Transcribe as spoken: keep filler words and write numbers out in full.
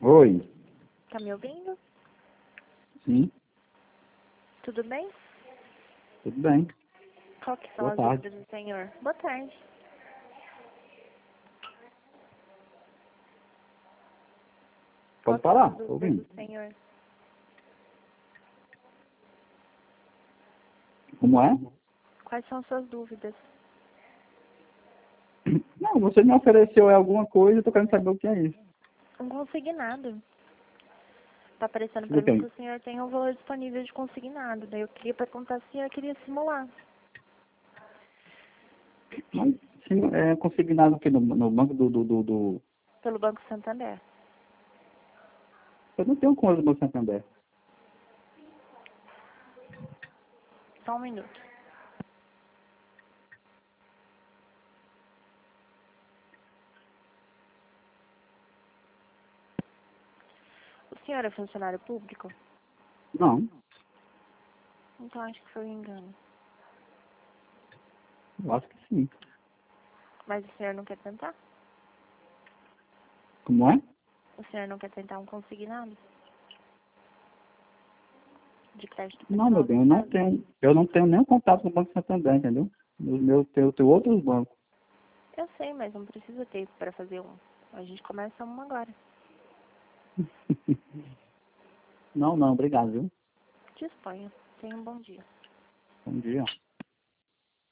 Oi. Tá me ouvindo? Sim, Tudo bem? tudo bem. Qual que são Boa as tarde. dúvidas do senhor? Boa tarde. Pode Qual que são falar, as tô dúvidas ouvindo. do senhor? Como é? Quais são suas dúvidas? Não, você me ofereceu alguma coisa, eu tô querendo saber o que é isso. Um consignado. Tá aparecendo pra Você mim que tem? o senhor tem um valor disponível de consignado. Daí eu queria perguntar se o senhor queria simular. Mas sim, é consignado aqui no, no banco do, do, do, do... Pelo Banco Santander. Eu não tenho conta no Banco Santander. Só um minuto. O senhor é funcionário público? Não, Então acho que foi um engano. eu acho que sim. Mas o senhor não quer tentar? Como é? O senhor não quer tentar um consignado? De crédito Não, meu pessoal, bem, no eu não caso? tenho, eu não tenho nenhum contato com o Banco Santander, entendeu? No meu, tenho, tenho outros bancos. Eu sei, mas não precisa ter para fazer um. A gente começa um agora. Não, não, obrigado, viu? Disponha. Tenha um bom dia. Bom dia.